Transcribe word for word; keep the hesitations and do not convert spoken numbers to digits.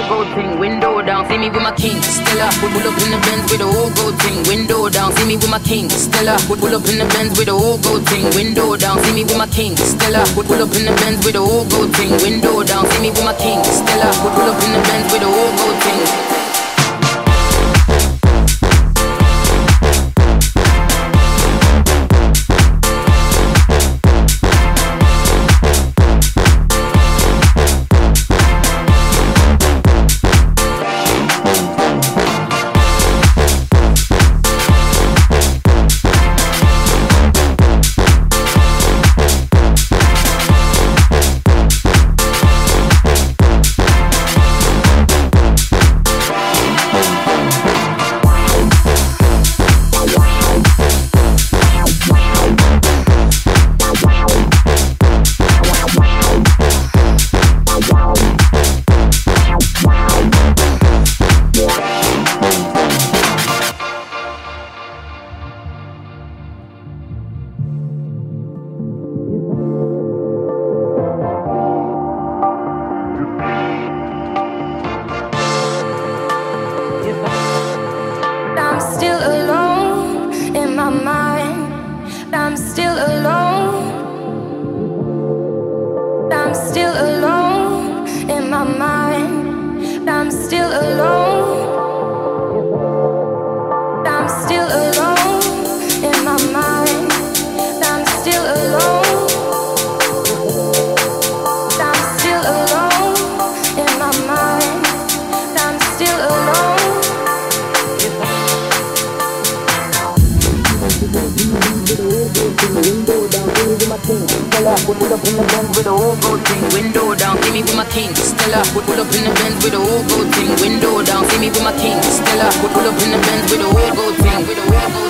gold thing, window down. See me with my king, Stella. Pull up in the Benz with the whole gold thing, window down. See me with my king, Stella. Pull up in the Benz with the whole gold thing, window down. See me with my king, Stella. Pull up in the Benz with the whole gold thing, window down. See me with my king, Stella. Pull up in the Benz with the whole gold thing. Pull up in the Benz with the whole gold thing, window down. See me with my king, Stella. Pull up in the Benz with the whole gold thing, window down. See me with my king, Stella. Pull up in the Benz with the whole gold thing, with the whole gold.